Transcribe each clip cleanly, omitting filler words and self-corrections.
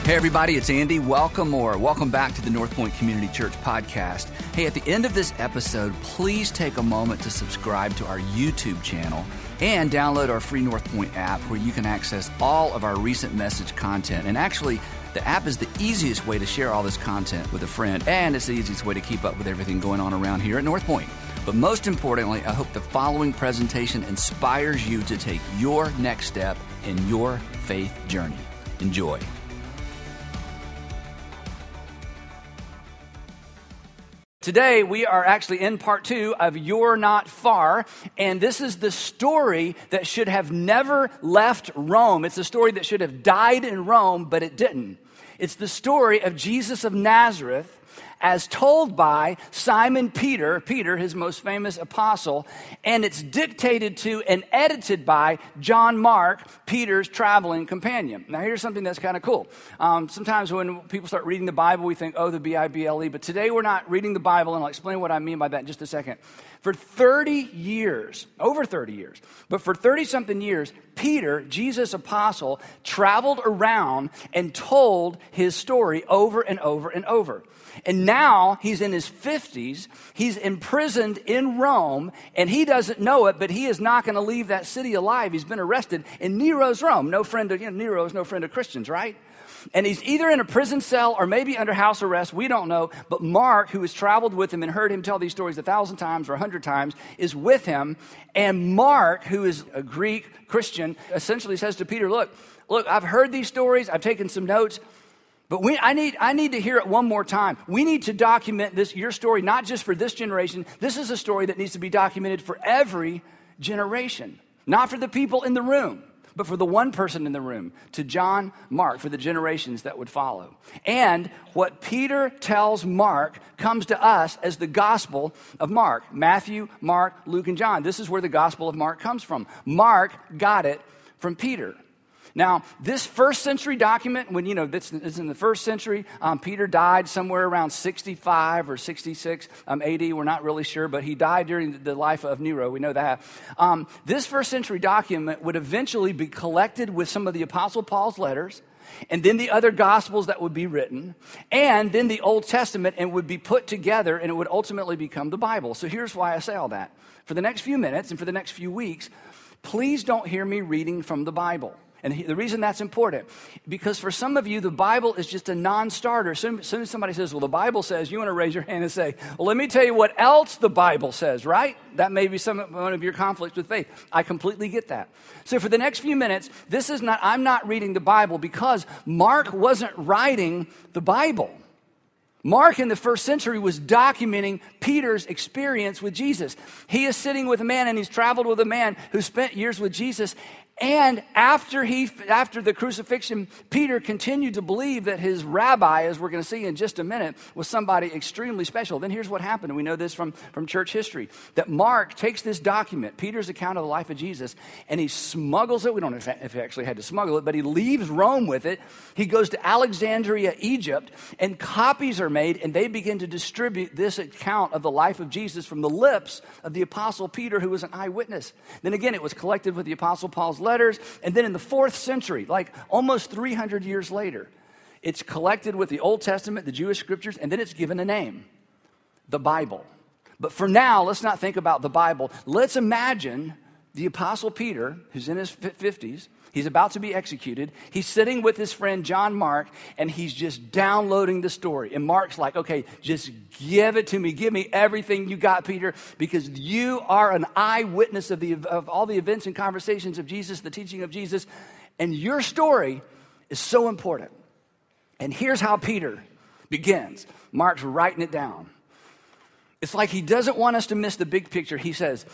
Hey everybody, it's Andy. Welcome back to the North Point Community Church podcast. Hey, at the end of this episode, please take a moment to subscribe to our YouTube channel and download our free North Point app where you can access all of our recent message content. And actually, the app is the easiest way to share all this content with a friend, and it's the easiest way to keep up with everything going on around here at North Point. But most importantly, I hope the following presentation inspires you to take your next step in your faith journey. Enjoy. Today, we are actually in part 2 of You're Not Far, and this is the story that should have never left Rome. It's a story that should have died in Rome, but it didn't. It's the story of Jesus of Nazareth as told by Simon Peter, his most famous apostle, and it's dictated to and edited by John Mark, Peter's traveling companion. Now, here's something that's kind of cool. Sometimes when people start reading the Bible, we think, oh, the Bible, but today we're not reading the Bible, and I'll explain what I mean by that in just a second. For 30 years, over 30 years, but for 30-something years, Peter, Jesus' apostle, traveled around and told his story over and over and over. And now he's in his 50s, he's imprisoned in Rome, and he doesn't know it, but he is not going to leave that city alive. He's been arrested in Nero's Rome. Nero is no friend of Christians, right? And he's either in a prison cell or maybe under house arrest, we don't know. But Mark, who has traveled with him and heard him tell these stories 1,000 times or 100 times, is with him. And Mark, who is a Greek Christian, essentially says to Peter, look, I've heard these stories, I've taken some notes, but I need to hear it one more time. We need to document your story, not just for this generation. This is a story that needs to be documented for every generation. Not for the people in the room, but for the one person in the room, to John Mark, for the generations that would follow. And what Peter tells Mark comes to us as the Gospel of Mark. Matthew, Mark, Luke, and John. This is where the Gospel of Mark comes from. Mark got it from Peter. Now, this first century document, this is in the first century, Peter died somewhere around 65 or 66 AD. We're not really sure, but he died during the life of Nero. We know that. This first century document would eventually be collected with some of the Apostle Paul's letters, and then the other Gospels that would be written, and then the Old Testament, and would be put together, and it would ultimately become the Bible. So here's why I say all that. For the next few minutes and for the next few weeks, please don't hear me reading from the Bible. And the reason that's important, because for some of you, the Bible is just a non-starter. As soon as somebody says, well, the Bible says, you want to raise your hand and say, well, let me tell you what else the Bible says, right? That may be one of your conflicts with faith. I completely get that. So for the next few minutes, I'm not reading the Bible because Mark wasn't writing the Bible. Mark in the first century was documenting Peter's experience with Jesus. He is sitting with a man, and he's traveled with a man who spent years with Jesus. And after the crucifixion, Peter continued to believe that his rabbi, as we're going to see in just a minute, was somebody extremely special. Then here's what happened. We know this from church history, that Mark takes this document, Peter's account of the life of Jesus, and he smuggles it. We don't know if he actually had to smuggle it, but he leaves Rome with it. He goes to Alexandria, Egypt, and copies are made, and they begin to distribute this account of the life of Jesus from the lips of the Apostle Peter, who was an eyewitness. Then again, it was collected with the Apostle Paul's letters, and then in the 4th century, like almost 300 years later, it's collected with the Old Testament, the Jewish scriptures, and then it's given a name, the Bible. But for now, let's not think about the Bible. Let's imagine the Apostle Peter, who's in his 50s, he's about to be executed. He's sitting with his friend John Mark, and he's just downloading the story. And Mark's like, okay, just give it to me. Give me everything you got, Peter, because you are an eyewitness of all the events and conversations of Jesus, the teaching of Jesus, and your story is so important. And here's how Peter begins. Mark's writing it down. It's like he doesn't want us to miss the big picture. He says,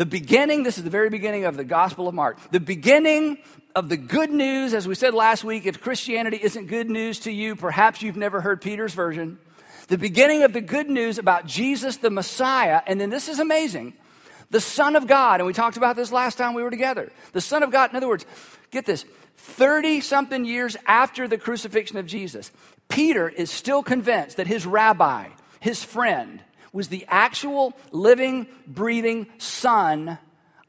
this is the very beginning of the Gospel of Mark. The beginning of the good news, as we said last week, if Christianity isn't good news to you, perhaps you've never heard Peter's version. The beginning of the good news about Jesus the Messiah, and then this is amazing, the Son of God, and we talked about this last time we were together. The Son of God, in other words, get this, 30-something years after the crucifixion of Jesus, Peter is still convinced that his rabbi, his friend, was the actual living, breathing Son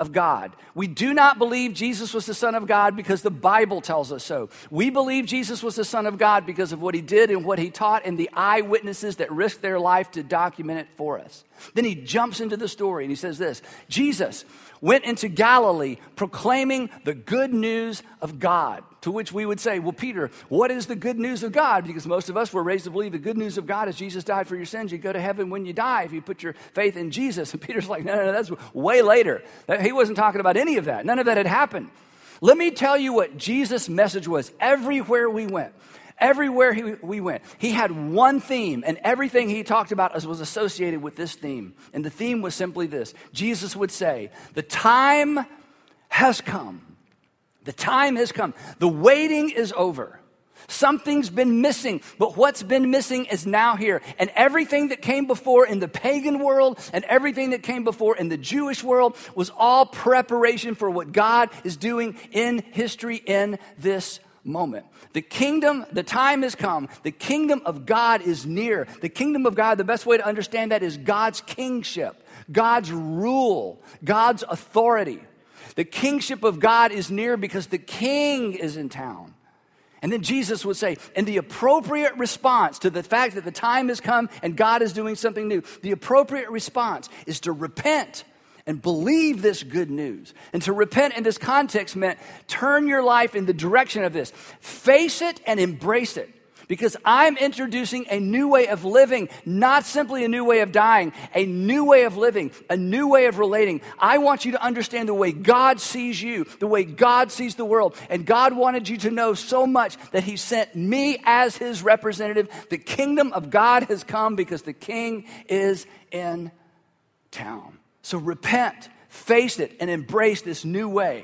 of God. We do not believe Jesus was the Son of God because the Bible tells us so. We believe Jesus was the Son of God because of what he did and what he taught and the eyewitnesses that risked their life to document it for us. Then he jumps into the story and he says this: Jesus went into Galilee proclaiming the good news of God. To which we would say, well, Peter, what is the good news of God? Because most of us were raised to believe the good news of God is Jesus died for your sins. You go to heaven when you die if you put your faith in Jesus. And Peter's like, no, that's way later. He wasn't talking about any of that. None of that had happened. Let me tell you what Jesus' message was everywhere we went. Everywhere we went, he had one theme, and everything he talked about was associated with this theme. And the theme was simply this. Jesus would say, the time has come. The time has come. The waiting is over. Something's been missing, but what's been missing is now here. And everything that came before in the pagan world and everything that came before in the Jewish world was all preparation for what God is doing in history in this moment. The kingdom, the time has come. The kingdom of God is near. The kingdom of God, the best way to understand that is God's kingship, God's rule, God's authority. The kingship of God is near because the king is in town. And then Jesus would say, in the appropriate response to the fact that the time has come and God is doing something new, the appropriate response is to repent and believe this good news. And to repent in this context meant turn your life in the direction of this. Face it and embrace it. Because I'm introducing a new way of living, not simply a new way of dying, a new way of living, a new way of relating. I want you to understand the way God sees you, the way God sees the world. And God wanted you to know so much that he sent me as his representative. The kingdom of God has come because the king is in town. So repent, face it, and embrace this new way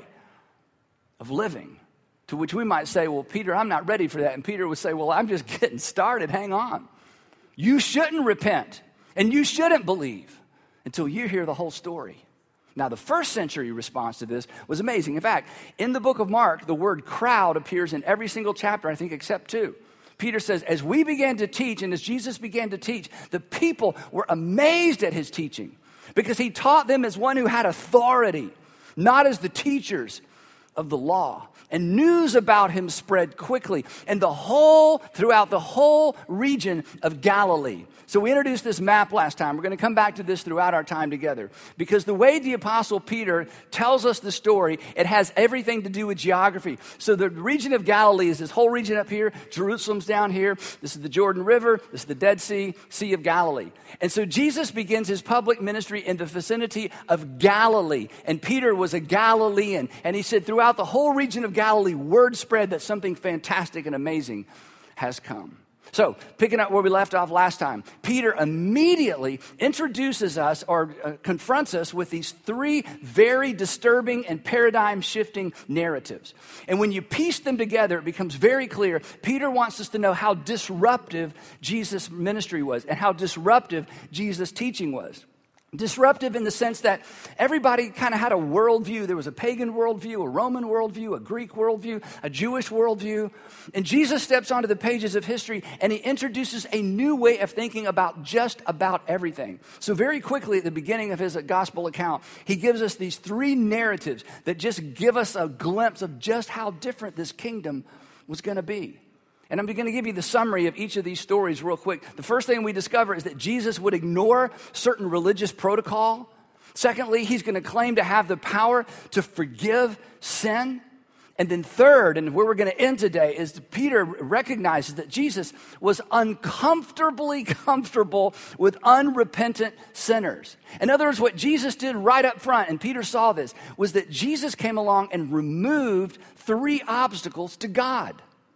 of living. To which we might say, well, Peter, I'm not ready for that. And Peter would say, well, I'm just getting started. Hang on. You shouldn't repent and you shouldn't believe until you hear the whole story. Now, the first century response to this was amazing. In fact, in the book of Mark, the word crowd appears in every single chapter, I think, except 2. Peter says, as we began to teach and as Jesus began to teach, the people were amazed at his teaching because he taught them as one who had authority, not as the teachers of the law. And news about him spread quickly and throughout the whole region of Galilee. So we introduced this map last time. We're going to come back to this throughout our time together. Because the way the Apostle Peter tells us the story, it has everything to do with geography. So the region of Galilee is this whole region up here. Jerusalem's down here. This is the Jordan River. This is the Dead Sea, Sea of Galilee. And so Jesus begins his public ministry in the vicinity of Galilee. And Peter was a Galilean. And he said throughout the whole region of Galilee, word spread that something fantastic and amazing has come. So, picking up where we left off last time, Peter immediately introduces us or confronts us with these 3 very disturbing and paradigm-shifting narratives. And when you piece them together, it becomes very clear. Peter wants us to know how disruptive Jesus' ministry was and how disruptive Jesus' teaching was. Disruptive in the sense that everybody kind of had a worldview. There was a pagan worldview, a Roman worldview, a Greek worldview, a Jewish worldview. And Jesus steps onto the pages of history and he introduces a new way of thinking about just about everything. So very quickly at the beginning of his gospel account, he gives us these 3 narratives that just give us a glimpse of just how different this kingdom was going to be. And I'm going to give you the summary of each of these stories real quick. The first thing we discover is that Jesus would ignore certain religious protocol. Secondly, he's going to claim to have the power to forgive sin. And then third, and where we're going to end today, is Peter recognizes that Jesus was uncomfortably comfortable with unrepentant sinners. In other words, what Jesus did right up front, and Peter saw this, was that Jesus came along and removed 3 obstacles to God.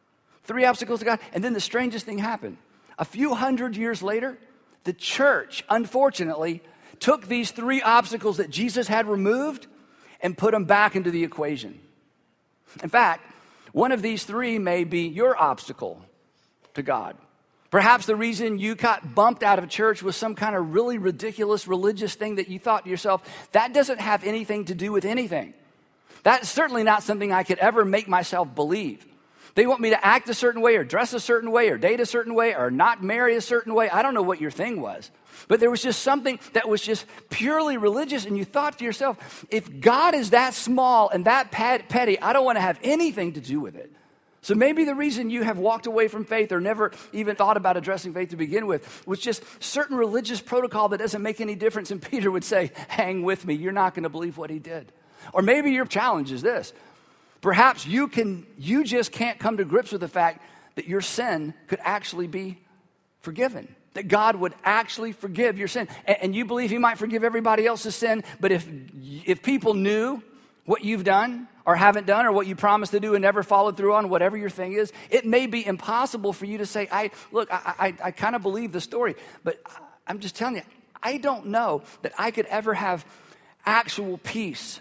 3 obstacles to God. And then the strangest thing happened. A few hundred years later, the church, unfortunately, took these 3 obstacles that Jesus had removed and put them back into the equation. In fact, one of these 3 may be your obstacle to God. Perhaps the reason you got bumped out of church was some kind of really ridiculous religious thing that you thought to yourself, that doesn't have anything to do with anything. That's certainly not something I could ever make myself believe. They want me to act a certain way or dress a certain way or date a certain way or not marry a certain way. I don't know what your thing was. But there was just something that was just purely religious, and you thought to yourself, if God is that small and that petty, I don't want to have anything to do with it. So maybe the reason you have walked away from faith or never even thought about addressing faith to begin with was just certain religious protocol that doesn't make any difference. And Peter would say, hang with me, you're not going to believe what he did. Or maybe your challenge is this. Perhaps you just can't come to grips with the fact that your sin could actually be forgiven. That God would actually forgive your sin. And you believe he might forgive everybody else's sin, but if people knew what you've done or haven't done or what you promised to do and never followed through on, whatever your thing is, it may be impossible for you to say, I kind of believe the story, but I'm just telling you, I don't know that I could ever have actual peace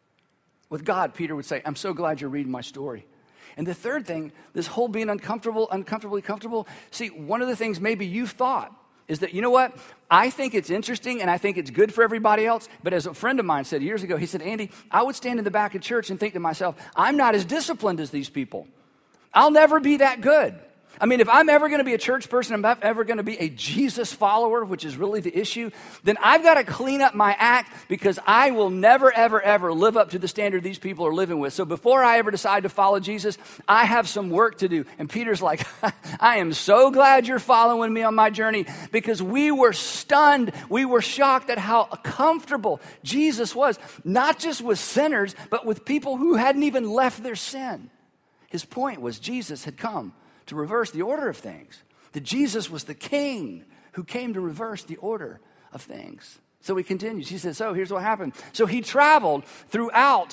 with God. Peter would say, I'm so glad you're reading my story. And the third thing, this whole being uncomfortably comfortable, see, one of the things maybe you've thought is that, you know what, I think it's interesting and I think it's good for everybody else, but as a friend of mine said years ago, he said, Andy, I would stand in the back of church and think to myself, I'm not as disciplined as these people. I'll never be that good. I mean, if I'm ever going to be a church person, I'm ever going to be a Jesus follower, which is really the issue, then I've got to clean up my act because I will never, ever, ever live up to the standard these people are living with. So before I ever decide to follow Jesus, I have some work to do. And Peter's like, I am so glad you're following me on my journey because we were stunned. We were shocked at how comfortable Jesus was, not just with sinners, but with people who hadn't even left their sin. His point was Jesus had come to reverse the order of things. That Jesus was the king who came to reverse the order of things. So he continues. He says, so here's what happened. So he traveled throughout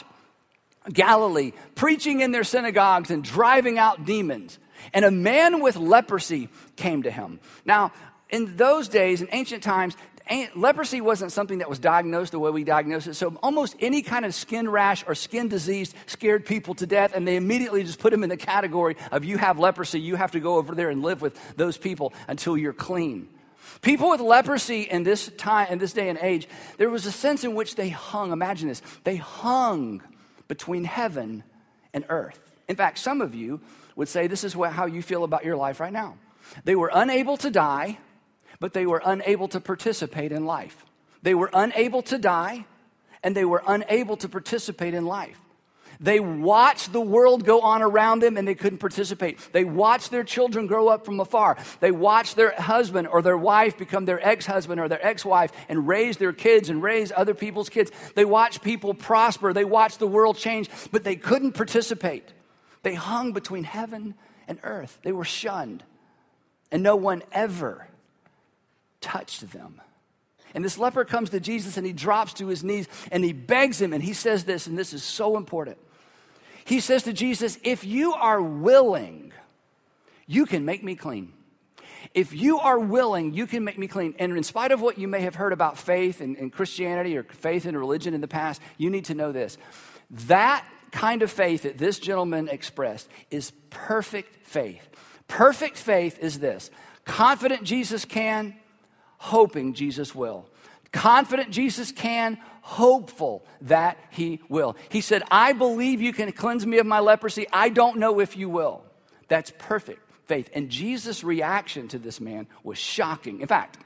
Galilee, preaching in their synagogues and driving out demons. And a man with leprosy came to him. Now, in those days, in ancient times, leprosy wasn't something that was diagnosed the way we diagnose it. So almost any kind of skin rash or skin disease scared people to death, and they immediately just put them in the category of you have leprosy, you have to go over there and live with those people until you're clean. People with leprosy in this time, in this day and age, there was a sense in which they hung, imagine this, they hung between heaven and earth. In fact, some of you would say this is how you feel about your life right now. They were unable to die, but they were unable to participate in life. They were unable to die, and they were unable to participate in life. They watched the world go on around them, and they couldn't participate. They watched their children grow up from afar. They watched their husband or their wife become their ex-husband or their ex-wife and raise their kids and raise other people's kids. They watched people prosper. They watched the world change, but they couldn't participate. They hung between heaven and earth. They were shunned, and no one ever touched them. And this leper comes to Jesus and he drops to his knees and he begs him, and he says this, and this is so important. He says to Jesus, if you are willing, you can make me clean. If you are willing, you can make me clean. And in spite of what you may have heard about faith and Christianity or faith in religion in the past, you need to know this. That kind of faith that this gentleman expressed is perfect faith. Perfect faith is this: confident Jesus can, hoping Jesus will. Confident Jesus can, hopeful that he will. He said, I believe you can cleanse me of my leprosy. I don't know if you will. That's perfect faith. And Jesus' reaction to this man was shocking. In fact,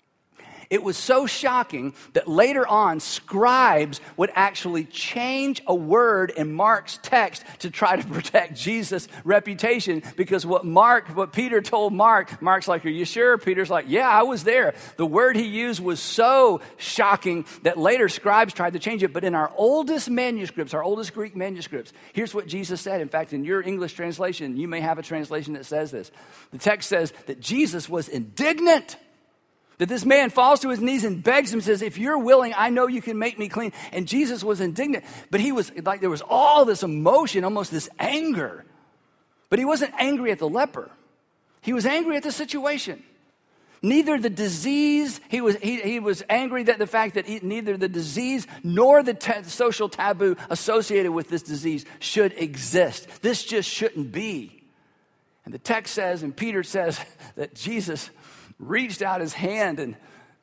it was so shocking that later on, scribes would actually change a word in Mark's text to try to protect Jesus' reputation, because what Peter told Mark's like, are you sure? Peter's like, yeah, I was there. The word he used was so shocking that later scribes tried to change it. But in our oldest manuscripts, our oldest Greek manuscripts, here's what Jesus said. In fact, in your English translation, you may have a translation that says this. The text says that Jesus was indignant. That this man falls to his knees and begs him, says, if you're willing, I know you can make me clean. And Jesus was indignant, but he was like, there was all this emotion, almost this anger. But he wasn't angry at the leper. He was angry at the situation. Neither the disease, he was angry that the fact that neither the disease nor the social taboo associated with this disease should exist. This just shouldn't be. And the text says, and Peter says, that Jesus reached out his hand, and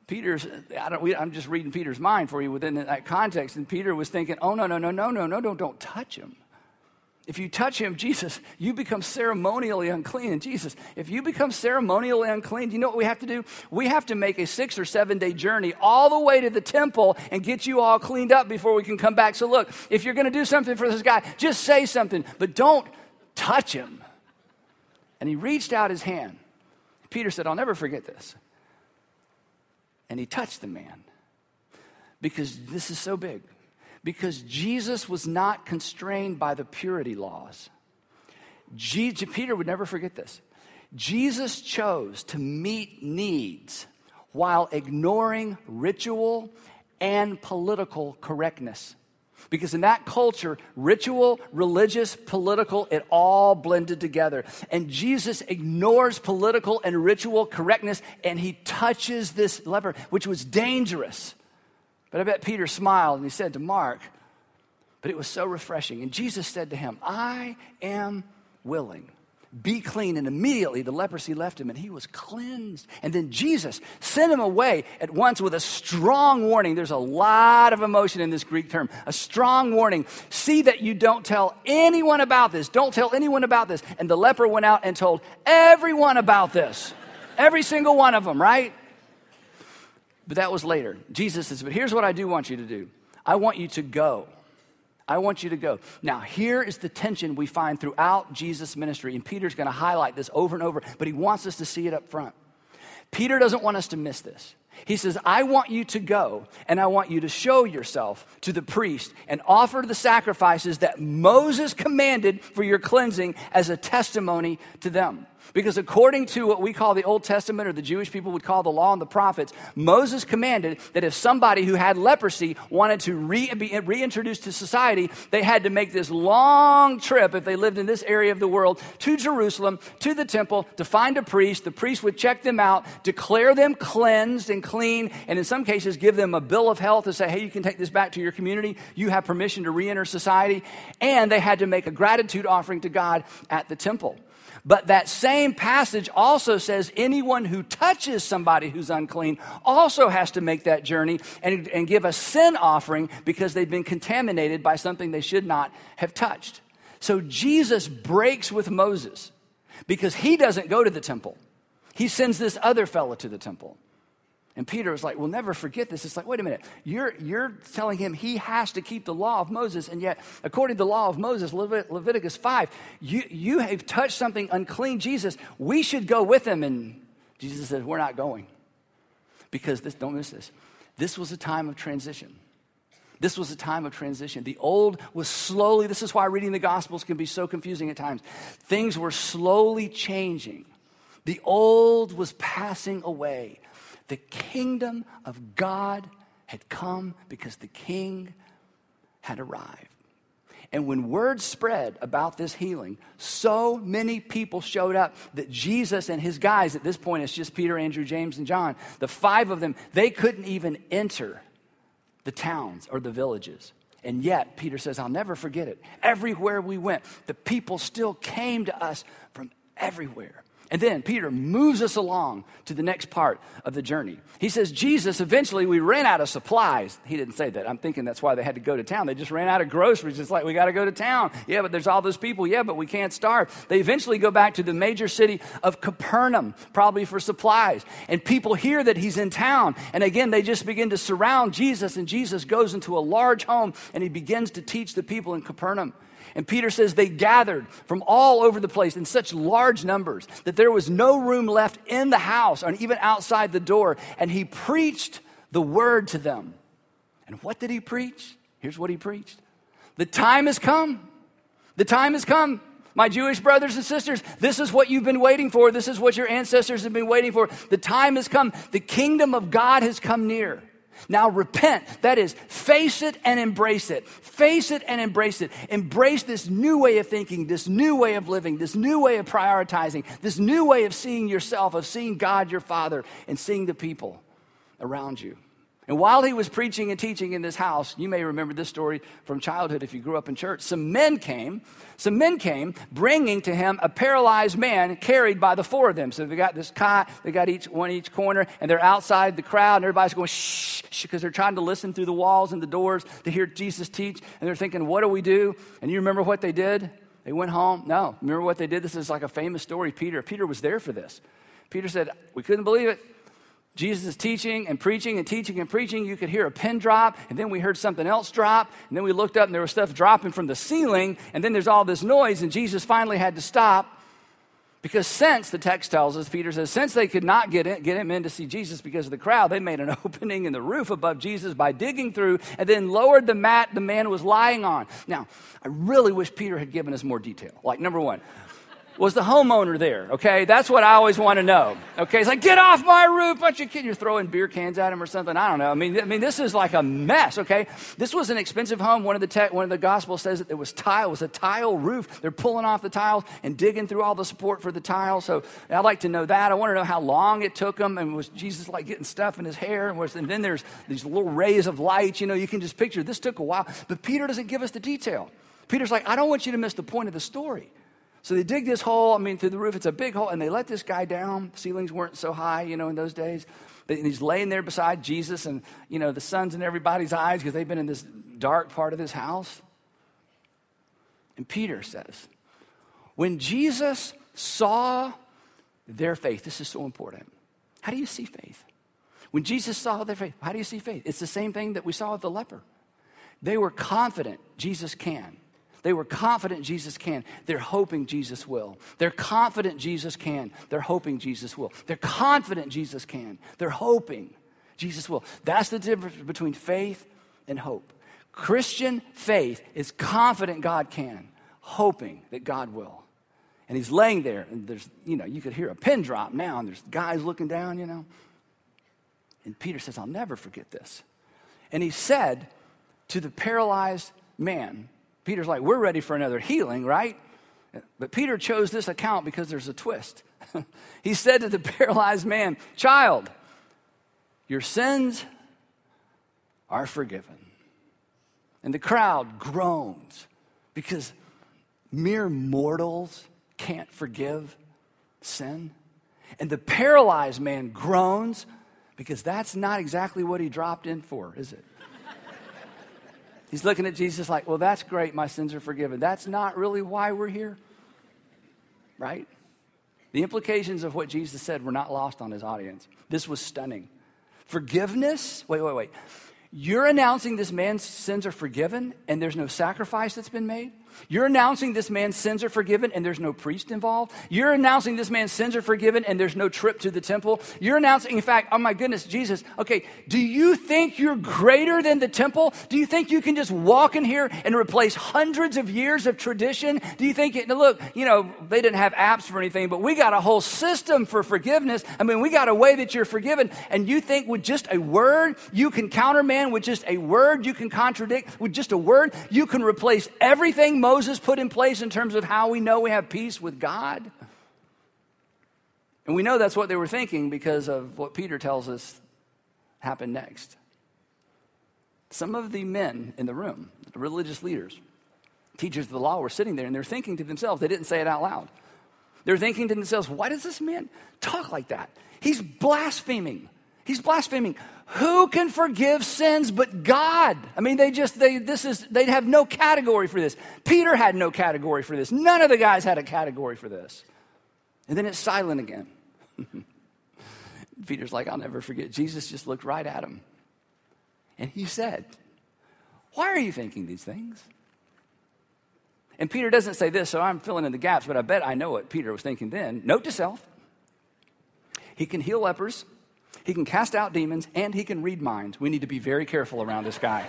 I'm just reading Peter's mind for you within that context, and Peter was thinking, oh, no, don't touch him. If you touch him, Jesus, you become ceremonially unclean. And Jesus, if you become ceremonially unclean, do you know what we have to do? We have to make a 6 or 7 day journey all the way to the temple and get you all cleaned up before we can come back. So look, if you're going to do something for this guy, just say something, but don't touch him. And he reached out his hand. Peter said, I'll never forget this. And he touched the man. Because this is so big. Because Jesus was not constrained by the purity laws. Peter would never forget this. Jesus chose to meet needs while ignoring ritual and political correctness. Because in that culture, ritual, religious, political, it all blended together. And Jesus ignores political and ritual correctness, and he touches this leper, which was dangerous. But I bet Peter smiled and he said to Mark, but it was so refreshing. And Jesus said to him, I am willing. Be clean. And immediately the leprosy left him and he was cleansed. And then Jesus sent him away at once with a strong warning. There's a lot of emotion in this Greek term. A strong warning. See that you don't tell anyone about this. Don't tell anyone about this. And the leper went out and told everyone about this. Every single one of them, right? But that was later. Jesus says, but here's what I do want you to do. I want you to go. I want you to go. Now, here is the tension we find throughout Jesus' ministry, and Peter's going to highlight this over and over, but he wants us to see it up front. Peter doesn't want us to miss this. He says, I want you to go, and I want you to show yourself to the priest and offer the sacrifices that Moses commanded for your cleansing as a testimony to them. Because according to what we call the Old Testament, or the Jewish people would call the law and the prophets, Moses commanded that if somebody who had leprosy wanted to be reintroduced to society, they had to make this long trip, if they lived in this area of the world, to Jerusalem, to the temple, to find a priest. The priest would check them out, declare them cleansed and clean, and in some cases give them a bill of health to say, hey, you can take this back to your community. You have permission to reenter society. And they had to make a gratitude offering to God at the temple. But that same passage also says anyone who touches somebody who's unclean also has to make that journey and give a sin offering because they've been contaminated by something they should not have touched. So Jesus breaks with Moses because he doesn't go to the temple. He sends this other fellow to the temple. And Peter was like, we'll never forget this. It's like, wait a minute. You're telling him he has to keep the law of Moses. And yet, according to the law of Moses, Leviticus 5, you have touched something unclean, Jesus. We should go with him. And Jesus said, we're not going. Because don't miss this. This was a time of transition. This was a time of transition. The old was slowly, this is why reading the Gospels can be so confusing at times. Things were slowly changing. The old was passing away. The kingdom of God had come because the king had arrived. And when word spread about this healing, so many people showed up that Jesus and his guys, at this point it's just Peter, Andrew, James, and John, the 5 of them, they couldn't even enter the towns or the villages. And yet, Peter says, I'll never forget it. Everywhere we went, the people still came to us from everywhere. And then Peter moves us along to the next part of the journey. He says, Jesus, eventually we ran out of supplies. He didn't say that. I'm thinking that's why they had to go to town. They just ran out of groceries. It's like, we got to go to town. Yeah, but there's all those people. Yeah, but we can't starve. They eventually go back to the major city of Capernaum, probably for supplies. And people hear that he's in town. And again, they just begin to surround Jesus. And Jesus goes into a large home and he begins to teach the people in Capernaum. And Peter says they gathered from all over the place in such large numbers that there was no room left in the house or even outside the door. And he preached the word to them. And what did he preach? Here's what he preached. The time has come. The time has come. My Jewish brothers and sisters, this is what you've been waiting for. This is what your ancestors have been waiting for. The time has come. The kingdom of God has come near. Now repent, that is, face it and embrace it. Face it and embrace it. Embrace this new way of thinking, this new way of living, this new way of prioritizing, this new way of seeing yourself, of seeing God your Father and seeing the people around you. And while he was preaching and teaching in this house, you may remember this story from childhood if you grew up in church. Some men came bringing to him a paralyzed man carried by the 4 of them. So they got this cot, they got one each corner, and they're outside the crowd, and everybody's going shh, because they're trying to listen through the walls and the doors to hear Jesus teach. And they're thinking, what do we do? And you remember what they did? They went home. No, remember what they did? This is like a famous story. Peter was there for this. Peter said, we couldn't believe it. Jesus is teaching and preaching and teaching and preaching. You could hear a pin drop, and then we heard something else drop, and then we looked up, and there was stuff dropping from the ceiling, and then there's all this noise, and Jesus finally had to stop. Because since, the text tells us, Peter says, since they could not get him in to see Jesus because of the crowd, they made an opening in the roof above Jesus by digging through and then lowered the mat the man was lying on. Now, I really wish Peter had given us more detail. Like, number one, was the homeowner there? Okay, that's what I always want to know. Okay, it's like, get off my roof, bunch of kids. You're throwing beer cans at him or something. I don't know. I mean, this is like a mess. Okay, this was an expensive home. One of the Gospels says that it was a tile roof. They're pulling off the tiles and digging through all the support for the tiles. So I'd like to know that. I want to know how long it took them, and was Jesus like getting stuff in his hair? And then there's these little rays of light. You know, you can just picture this took a while. But Peter doesn't give us the detail. Peter's like, I don't want you to miss the point of the story. So they dig this hole, through the roof. It's a big hole, and they let this guy down. Ceilings weren't so high, in those days. And he's laying there beside Jesus, and, the sun's in everybody's eyes because they've been in this dark part of this house. And Peter says, when Jesus saw their faith, this is so important. How do you see faith? When Jesus saw their faith, how do you see faith? It's the same thing that we saw with the leper. They were confident Jesus can. They were confident Jesus can. They're hoping Jesus will. They're confident Jesus can. They're hoping Jesus will. They're confident Jesus can. They're hoping Jesus will. That's the difference between faith and hope. Christian faith is confident God can, hoping that God will. And he's laying there, and there's, you could hear a pin drop now, and there's guys looking down, And Peter says, I'll never forget this. And he said to the paralyzed man, Peter's like, we're ready for another healing, right? But Peter chose this account because there's a twist. He said to the paralyzed man, child, your sins are forgiven. And the crowd groans because mere mortals can't forgive sin. And the paralyzed man groans because that's not exactly what he dropped in for, is it? He's looking at Jesus like, well, that's great. My sins are forgiven. That's not really why we're here, right? The implications of what Jesus said were not lost on his audience. This was stunning. Forgiveness? Wait. You're announcing this man's sins are forgiven and there's no sacrifice that's been made? You're announcing this man's sins are forgiven and there's no priest involved? You're announcing this man's sins are forgiven and there's no trip to the temple? You're announcing, in fact, oh my goodness, Jesus, okay, do you think you're greater than the temple? Do you think you can just walk in here and replace hundreds of years of tradition? Do you think, look, they didn't have apps for anything, but we got a whole system for forgiveness. We got a way that you're forgiven. And you think with just a word, you can countermand with just a word, you can contradict with just a word, you can replace everything Moses put in place in terms of how we know we have peace with God. And we know that's what they were thinking because of what Peter tells us happened next. Some of the men in the room, the religious leaders, teachers of the law, were sitting there and they're thinking to themselves, they didn't say it out loud. They're thinking to themselves, why does this man talk like that? He's blaspheming. He's blaspheming. Who can forgive sins but God? They'd have no category for this. Peter had no category for this. None of the guys had a category for this. And then it's silent again. Peter's like, I'll never forget. Jesus just looked right at him. And he said, why are you thinking these things? And Peter doesn't say this, so I'm filling in the gaps, but I bet I know what Peter was thinking then. Note to self, he can heal lepers, he can cast out demons, and he can read minds. We need to be very careful around this guy.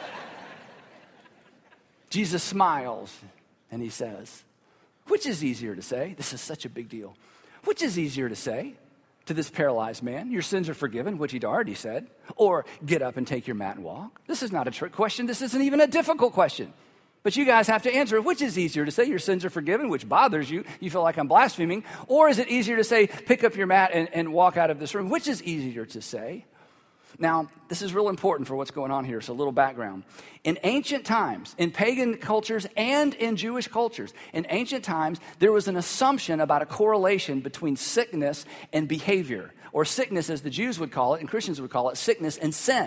Jesus smiles, and he says, which is easier to say? This is such a big deal. Which is easier to say to this paralyzed man, your sins are forgiven, which he'd already said, or get up and take your mat and walk? This is not a trick question. This isn't even a difficult question. But you guys have to answer, which is easier to say your sins are forgiven, which bothers you, you feel like I'm blaspheming, or is it easier to say pick up your mat and walk out of this room? Which is easier to say? Now, this is real important for what's going on here, so a little background. In ancient times, in pagan cultures and in Jewish cultures, in ancient times, there was an assumption about a correlation between sickness and behavior, or sickness as the Jews would call it and Christians would call it, sickness and sin.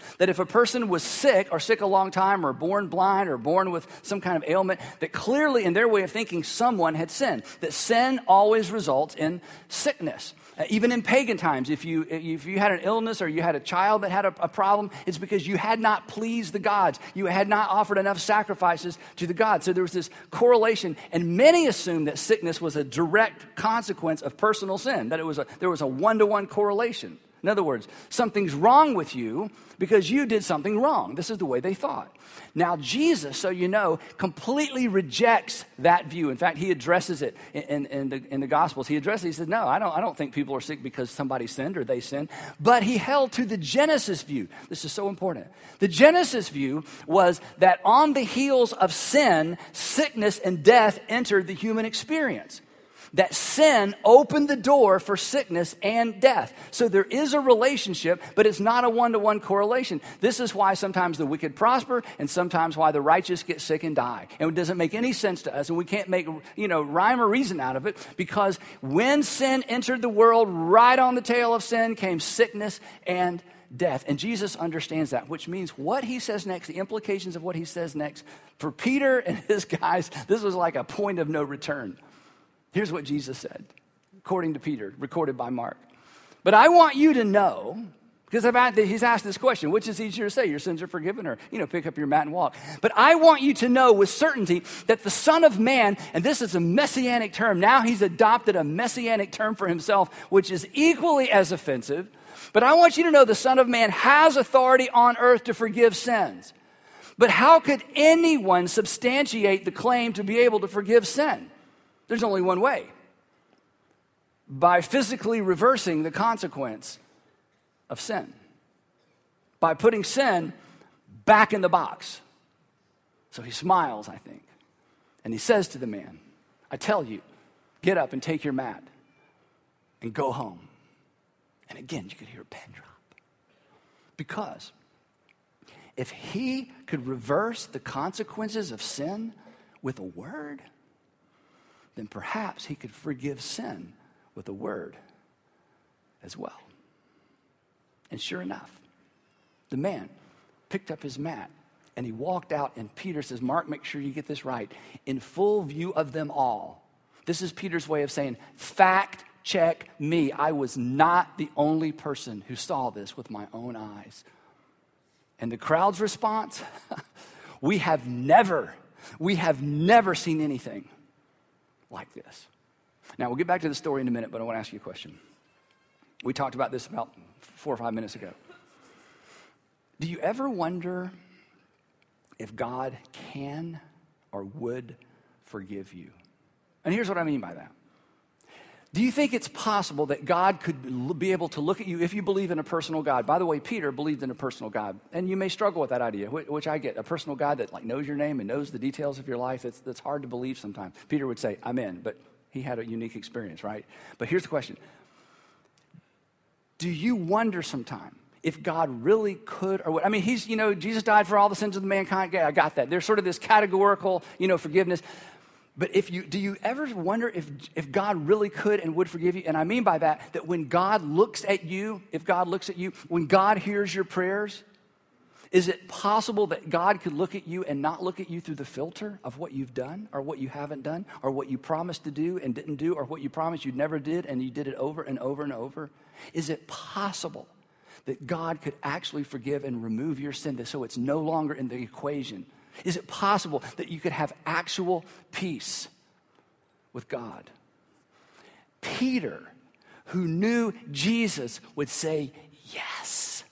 That if a person was sick or sick a long time or born blind or born with some kind of ailment, that clearly in their way of thinking someone had sinned. That sin always results in sickness. Even in pagan times, if you had an illness or you had a child that had a problem, it's because you had not pleased the gods. You had not offered enough sacrifices to the gods. So there was this correlation, and many assumed that sickness was a direct consequence of personal sin, that there was a one-to-one correlation. In other words, something's wrong with you because you did something wrong. This is the way they thought. Now, Jesus, so you know, completely rejects that view. In fact, he addresses it in the Gospels. He said, no, I don't think people are sick because somebody sinned or they sinned. But he held to the Genesis view. This is so important. The Genesis view was that on the heels of sin, sickness and death entered the human experience. That sin opened the door for sickness and death. So there is a relationship, but it's not a one-to-one correlation. This is why sometimes the wicked prosper and sometimes why the righteous get sick and die. And it doesn't make any sense to us, and we can't make, rhyme or reason out of it, because when sin entered the world, right on the tail of sin came sickness and death. And Jesus understands that, which means what he says next, the implications of what he says next, for Peter and his guys, this was like a point of no return. Here's what Jesus said, according to Peter, recorded by Mark. But I want you to know, because he's asked this question, which is easier to say, your sins are forgiven, or, pick up your mat and walk. But I want you to know with certainty that the Son of Man, and this is a messianic term, now he's adopted a messianic term for himself, which is equally as offensive. But I want you to know the Son of Man has authority on earth to forgive sins. But how could anyone substantiate the claim to be able to forgive sin? There's only one way. By physically reversing the consequence of sin. By putting sin back in the box. So he smiles, I think. And he says to the man, I tell you, get up and take your mat and go home. And again, you could hear a pin drop. Because if he could reverse the consequences of sin with a word, then perhaps he could forgive sin with a word as well. And sure enough, the man picked up his mat and he walked out, and Peter says, Mark, make sure you get this right, in full view of them all. This is Peter's way of saying, fact check me. I was not the only person who saw this with my own eyes. And the crowd's response, we have never seen anything like this. Now, we'll get back to the story in a minute, but I want to ask you a question. We talked about this about 4 or 5 minutes ago. Do you ever wonder if God can or would forgive you? And here's what I mean by that. Do you think it's possible that God could be able to look at you if you believe in a personal God? By the way, Peter believed in a personal God, and you may struggle with that idea, which I get. A personal God that knows your name and knows the details of your life, that's hard to believe sometimes. Peter would say, I'm in, but he had a unique experience, right? But here's the question. Do you wonder sometime if God really could, or what? I mean, Jesus died for all the sins of the mankind. Yeah, I got that. There's sort of this categorical, forgiveness. But do you ever wonder if God really could and would forgive you? And I mean by that when God looks at you, if God looks at you, when God hears your prayers, is it possible that God could look at you and not look at you through the filter of what you've done or what you haven't done or what you promised to do and didn't do or what you promised you never did and you did it over and over and over? Is it possible that God could actually forgive and remove your sin so it's no longer in the equation? Is it possible that you could have actual peace with God? Peter, who knew Jesus, would say yes.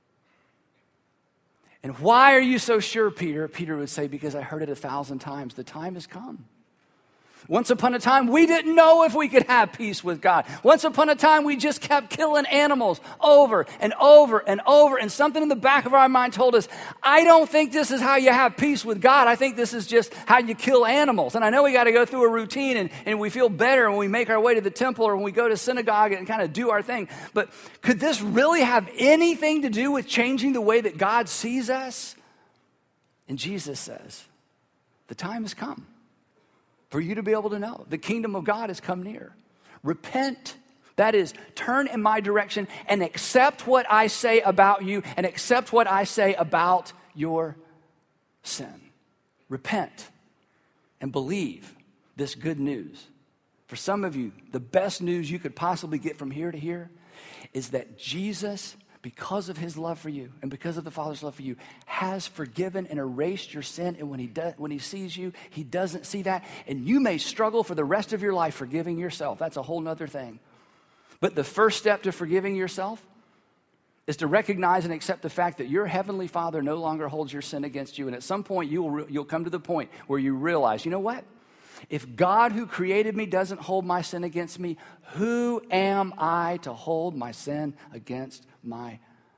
And why are you so sure, Peter? Peter would say, because I heard it 1,000 times. The time has come. Once upon a time, we didn't know if we could have peace with God. Once upon a time, we just kept killing animals over and over and over. And something in the back of our mind told us, I don't think this is how you have peace with God. I think this is just how you kill animals. And I know we got to go through a routine and we feel better when we make our way to the temple or when we go to synagogue and kind of do our thing. But could this really have anything to do with changing the way that God sees us? And Jesus says, the time has come for you to be able to know the kingdom of God has come near. Repent, That is, turn in my direction and accept what I say about you and accept what I say about your sin. Repent and believe this good news. For some of you, the best news you could possibly get from here to here is that Jesus, because of his love for you and because of the Father's love for you, has forgiven and erased your sin. And when he sees you, he doesn't see that. And you may struggle for the rest of your life forgiving yourself. That's a whole nother thing. But the first step to forgiving yourself is to recognize and accept the fact that your heavenly Father no longer holds your sin against you. And at some point, you'll come to the point where you realize, you know what? If God who created me doesn't hold my sin against me, who am I to hold my sin against myself?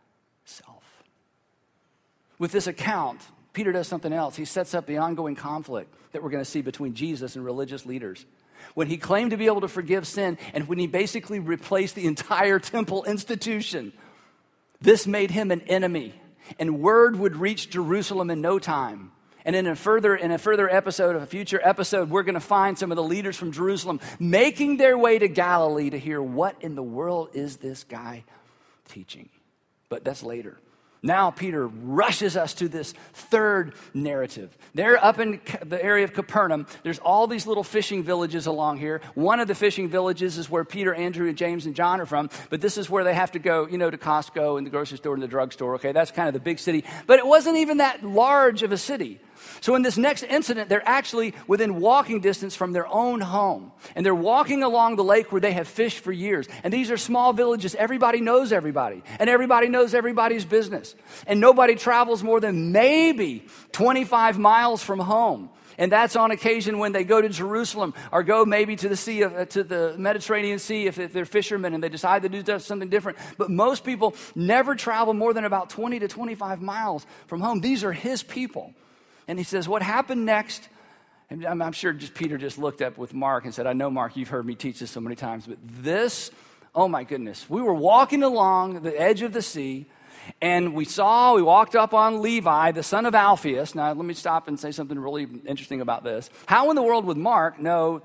With this account, Peter does something else. He sets up the ongoing conflict that we're going to see between Jesus and religious leaders. When he claimed to be able to forgive sin and when he basically replaced the entire temple institution, this made him an enemy. And word would reach Jerusalem in no time. And in a further episode, of a future episode, we're going to find some of the leaders from Jerusalem making their way to Galilee to hear what in the world is this guy teaching. But that's later. Now Peter rushes us to this third narrative. They're up in the area of Capernaum. There's all these little fishing villages along here. One of the fishing villages is where Peter, Andrew, James, and John are from. But this is where they have to go, to Costco and the grocery store and the drugstore. Okay, that's kind of the big city. But it wasn't even that large of a city. So in this next incident, they're actually within walking distance from their own home. And they're walking along the lake where they have fished for years. And these are small villages. Everybody knows everybody. And everybody knows everybody's business. And nobody travels more than maybe 25 miles from home. And that's on occasion when they go to Jerusalem or go maybe to the to the Mediterranean Sea if they're fishermen and they decide to do something different. But most people never travel more than about 20 to 25 miles from home. These are his people. And he says, what happened next? And I'm sure Peter just looked up with Mark and said, I know, Mark, you've heard me teach this so many times, but this, oh my goodness. We were walking along the edge of the sea, and we walked up on Levi, the son of Alphaeus. Now, let me stop and say something really interesting about this. How in the world would Mark know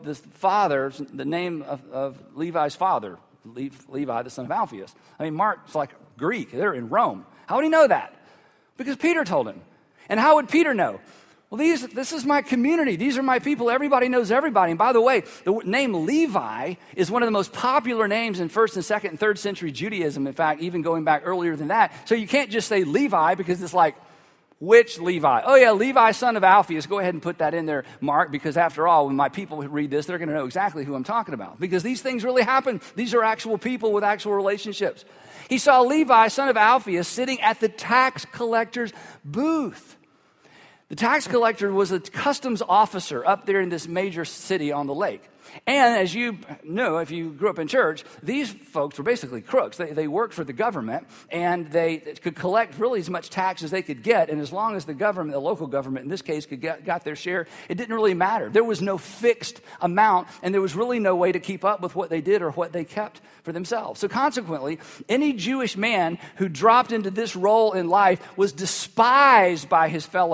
the name of Levi's father, Levi, the son of Alphaeus? I mean, Mark's like Greek. They're in Rome. How would he know that? Because Peter told him. And how would Peter know? Well, this is my community. These are my people. Everybody knows everybody. And by the way, the name Levi is one of the most popular names in 1st and 2nd and 3rd century Judaism. In fact, even going back earlier than that. So you can't just say Levi because it's like, which Levi? Oh yeah, Levi, son of Alphaeus. Go ahead and put that in there, Mark, because after all, when my people read this, they're going to know exactly who I'm talking about. Because these things really happen. These are actual people with actual relationships. He saw Levi, son of Alphaeus, sitting at the tax collector's booth. The tax collector was a customs officer up there in this major city on the lake. And as you know, if you grew up in church, these folks were basically crooks. They worked for the government, and they could collect really as much tax as they could get. And as long as the government, the local government in this case, got their share, it didn't really matter. There was no fixed amount, and there was really no way to keep up with what they did or what they kept for themselves. So consequently, any Jewish man who dropped into this role in life was despised by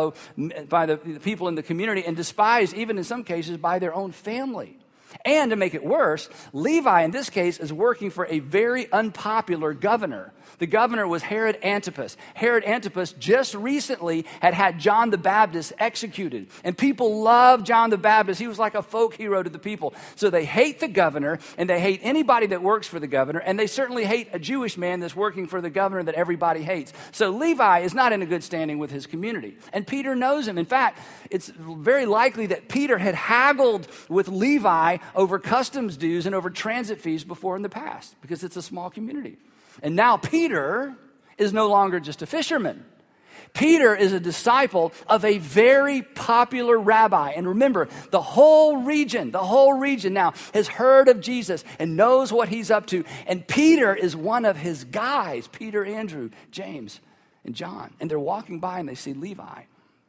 by the people in the community, and despised even in some cases by their own family. And to make it worse, Levi in this case is working for a very unpopular governor. The governor was Herod Antipas. Herod Antipas just recently had John the Baptist executed. And people loved John the Baptist. He was like a folk hero to the people. So they hate the governor, and they hate anybody that works for the governor, and they certainly hate a Jewish man that's working for the governor that everybody hates. So Levi is not in a good standing with his community. And Peter knows him. In fact, it's very likely that Peter had haggled with Levi over customs dues and over transit fees before in the past, because it's a small community. And now Peter is no longer just a fisherman. Peter is a disciple of a very popular rabbi. And remember, the whole region now has heard of Jesus and knows what he's up to. And Peter is one of his guys, Peter, Andrew, James, and John. And they're walking by and they see Levi.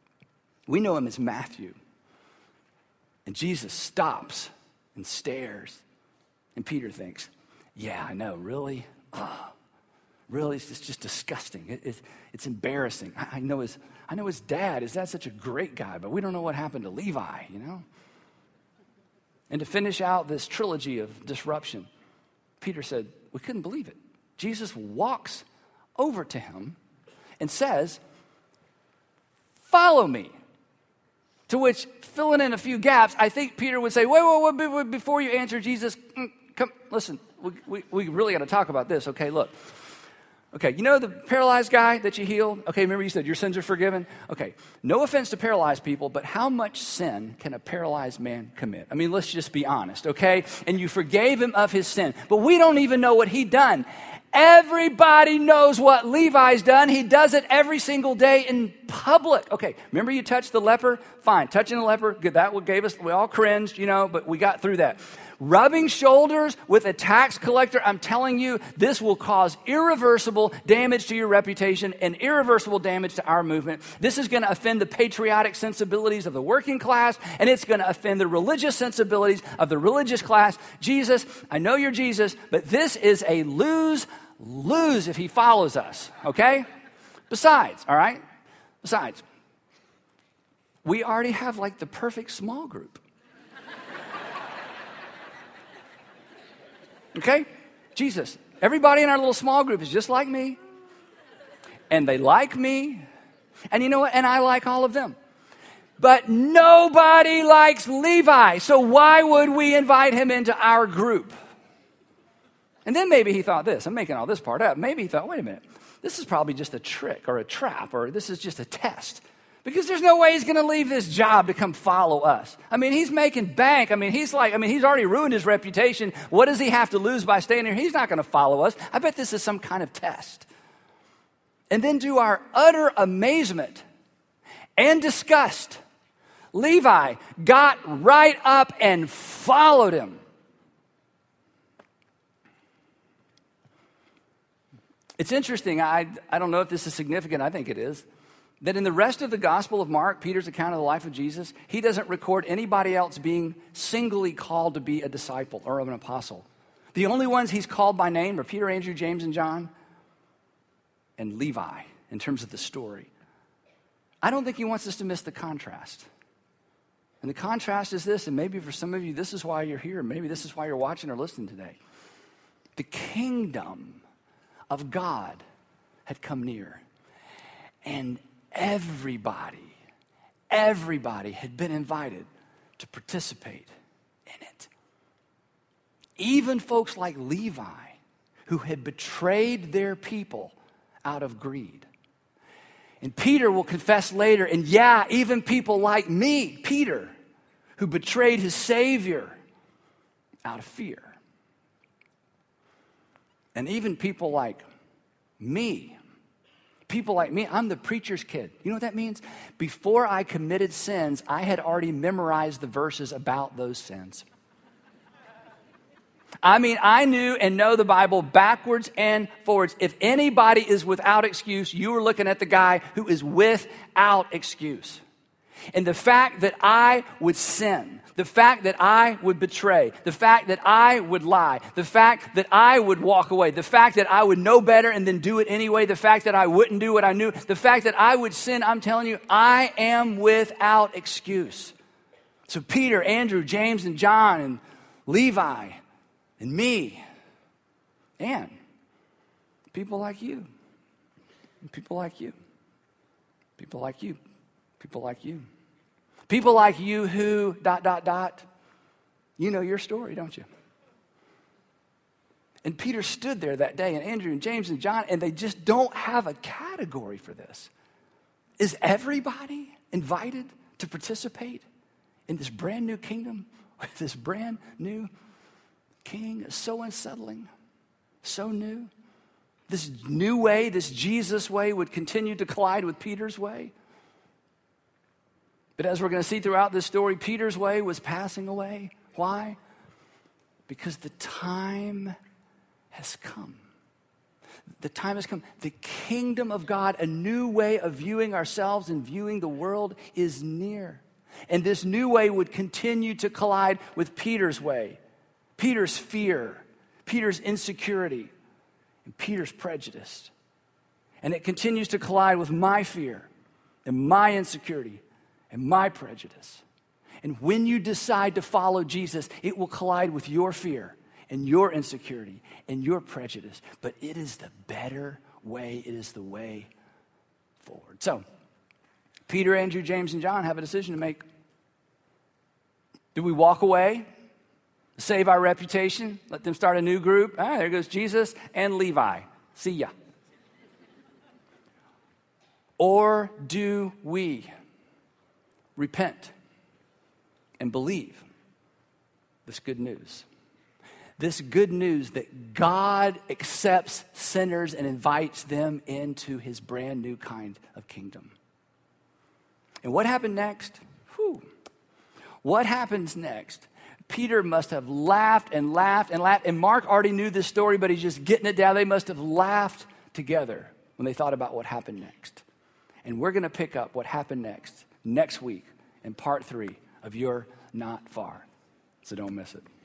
We know him as Matthew. And Jesus stops and stares. And Peter thinks, yeah, I know, really? Really, it's just disgusting. It's embarrassing. I know his dad. His dad's such a great guy, but we don't know what happened to Levi, And to finish out this trilogy of disruption, Peter said, we couldn't believe it. Jesus walks over to him and says, follow me. To which, filling in a few gaps, I think Peter would say, wait, before you answer Jesus, come, listen, we really got to talk about this. Okay, look. Okay, you know the paralyzed guy that you healed? Okay, remember you said your sins are forgiven? Okay, no offense to paralyzed people, but how much sin can a paralyzed man commit? I mean, let's just be honest, okay? And you forgave him of his sin, but we don't even know what he done. Everybody knows what Levi's done. He does it every single day in public. Okay, remember you touched the leper? Fine, touching the leper, good, that what gave us, we all cringed, but we got through that. Rubbing shoulders with a tax collector, I'm telling you, this will cause irreversible damage to your reputation and irreversible damage to our movement. This is going to offend the patriotic sensibilities of the working class, and it's going to offend the religious sensibilities of the religious class. Jesus, I know you're Jesus, but this is a lose if he follows us, okay? Besides, we already have like the perfect small group. Okay? Jesus, everybody in our little small group is just like me. And they like me. And you know what? And I like all of them. But nobody likes Levi. So why would we invite him into our group? And then maybe he thought this. I'm making all this part up. Maybe he thought, wait a minute. This is probably just a trick or a trap, or this is just a test. Because there's no way he's going to leave this job to come follow us. I mean, he's making bank. He's already ruined his reputation. What does he have to lose by staying here? He's not going to follow us. I bet this is some kind of test. And then to our utter amazement and disgust, Levi got right up and followed him. It's interesting. I don't know if this is significant. I think it is. That in the rest of the Gospel of Mark, Peter's account of the life of Jesus, he doesn't record anybody else being singly called to be a disciple or an apostle. The only ones he's called by name are Peter, Andrew, James, and John, and Levi in terms of the story. I don't think he wants us to miss the contrast. And the contrast is this, and maybe for some of you, this is why you're here. Maybe this is why you're watching or listening today. The kingdom of God had come near. And everybody had been invited to participate in it. Even folks like Levi, who had betrayed their people out of greed. And Peter will confess later, and yeah, even people like me, Peter, who betrayed his Savior out of fear. And even people like me, I'm the preacher's kid. You know what that means? Before I committed sins, I had already memorized the verses about those sins. I knew and know the Bible backwards and forwards. If anybody is without excuse, you are looking at the guy who is without excuse. And the fact that I would sin, the fact that I would betray, the fact that I would lie, the fact that I would walk away, the fact that I would know better and then do it anyway, the fact that I wouldn't do what I knew, the fact that I would sin, I'm telling you, I am without excuse. So Peter, Andrew, James, and John, and Levi, and me, and people like you, and people like you, people like you, people like you. People like you who, ... You know your story, don't you? And Peter stood there that day, and Andrew and James and John, and they just don't have a category for this. Is everybody invited to participate in this brand new kingdom with this brand new king? So unsettling, so new. This new way, this Jesus way would continue to collide with Peter's way. But as we're going to see throughout this story, Peter's way was passing away. Why? Because the time has come. The time has come. The kingdom of God, a new way of viewing ourselves and viewing the world, is near. And this new way would continue to collide with Peter's way, Peter's fear, Peter's insecurity, and Peter's prejudice. And it continues to collide with my fear and my insecurity and my prejudice. And when you decide to follow Jesus, it will collide with your fear and your insecurity and your prejudice, but it is the better way. It is the way forward. So, Peter, Andrew, James, and John have a decision to make. Do we walk away, save our reputation, let them start a new group? There goes Jesus and Levi. See ya. Or do we repent and believe this good news? This good news that God accepts sinners and invites them into his brand new kind of kingdom. And what happened next? What happens next? Peter must have laughed and laughed and laughed. And Mark already knew this story, but he's just getting it down. They must have laughed together when they thought about what happened next. And we're going to pick up what happened next week in part 3 of You're Not Far. So don't miss it.